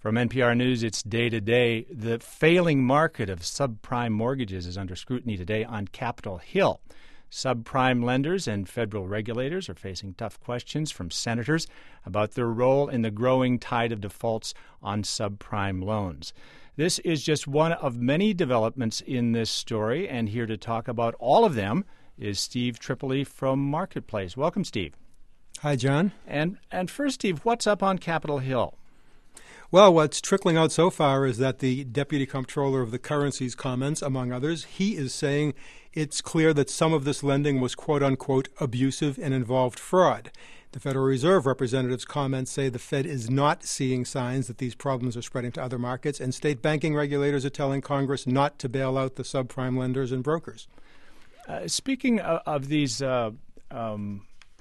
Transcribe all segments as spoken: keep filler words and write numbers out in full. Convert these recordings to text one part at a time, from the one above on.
From N P R News, it's Day to Day. The failing market of subprime mortgages is under scrutiny today on Capitol Hill. Subprime lenders and federal regulators are facing tough questions from senators about their role in the growing tide of defaults on subprime loans. This is just one of many developments in this story, and here to talk about all of them is Steve Tripoli from Marketplace. Welcome, Steve. Hi, John. And and first, Steve, what's up on Capitol Hill? Well, what's trickling out so far is that the Deputy Comptroller of the Currencies comments, among others, he is saying it's clear that some of this lending was quote-unquote abusive and involved fraud. The Federal Reserve representatives' comments say the Fed is not seeing signs that these problems are spreading to other markets, and state banking regulators are telling Congress not to bail out the subprime lenders and brokers. Uh, speaking of, of these uh, um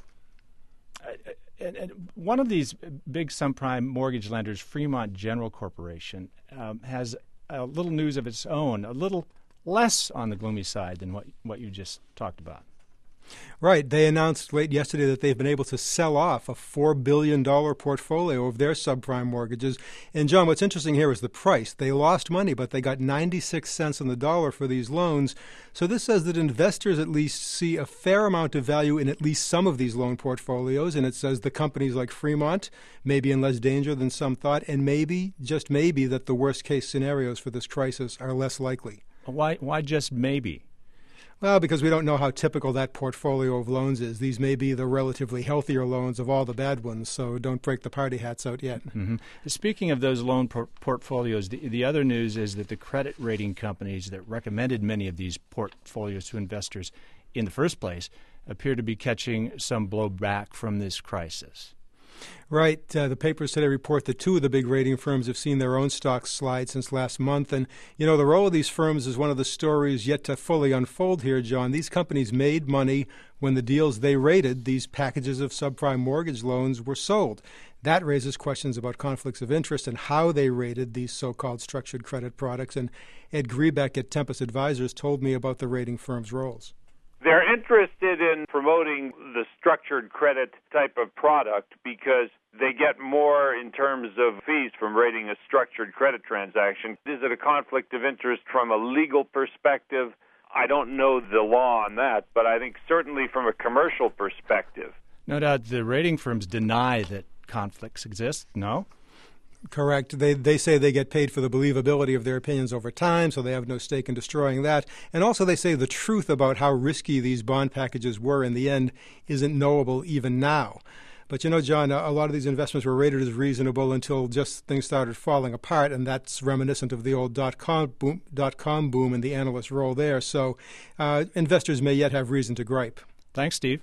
And, and one of these big subprime mortgage lenders, Fremont General Corporation, um, has a little news of its own, a little less on the gloomy side than what, what you just talked about. Right. They announced late yesterday that they've been able to sell off a four billion dollars portfolio of their subprime mortgages. And, John, what's interesting here is the price. They lost money, but they got ninety-six cents on the dollar for these loans. So this says that investors at least see a fair amount of value in at least some of these loan portfolios. And it says the companies like Fremont may be in less danger than some thought, and maybe, just maybe, that the worst-case scenarios for this crisis are less likely. Why, why just maybe? Well, because we don't know how typical that portfolio of loans is. These may be the relatively healthier loans of all the bad ones, so don't break the party hats out yet. Mm-hmm. Speaking of those loan por- portfolios, the, the other news is that the credit rating companies that recommended many of these portfolios to investors in the first place appear to be catching some blowback from this crisis. Right. Uh, the papers today report that two of the big rating firms have seen their own stocks slide since last month. And, you know, the role of these firms is one of the stories yet to fully unfold here, John. These companies made money when the deals they rated, these packages of subprime mortgage loans, were sold. That raises questions about conflicts of interest and how they rated these so-called structured credit products. And Ed Griebeck at Tempest Advisors told me about the rating firms' roles. They're interested in promoting the structured credit type of product because they get more in terms of fees from rating a structured credit transaction. Is it a conflict of interest from a legal perspective? I don't know the law on that, but I think certainly from a commercial perspective. No doubt the rating firms deny that conflicts exist, no? Correct. They they say they get paid for the believability of their opinions over time, so they have no stake in destroying that. And also they say the truth about how risky these bond packages were in the end isn't knowable even now. But, you know, John, a lot of these investments were rated as reasonable until just things started falling apart, and that's reminiscent of the old dot-com boom, dot-com boom and the analyst role there. So uh, investors may yet have reason to gripe. Thanks, Steve.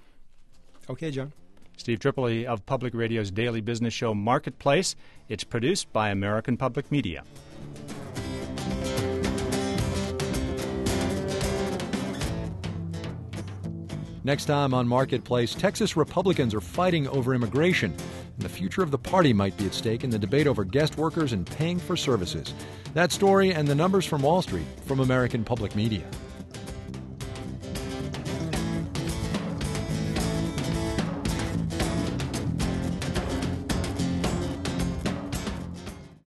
Okay, John. Steve Tripoli of Public Radio's daily business show Marketplace. It's produced by American Public Media. Next time on Marketplace, Texas Republicans are fighting over immigration, and the future of the party might be at stake in the debate over guest workers and paying for services. That story and the numbers from Wall Street from American Public Media.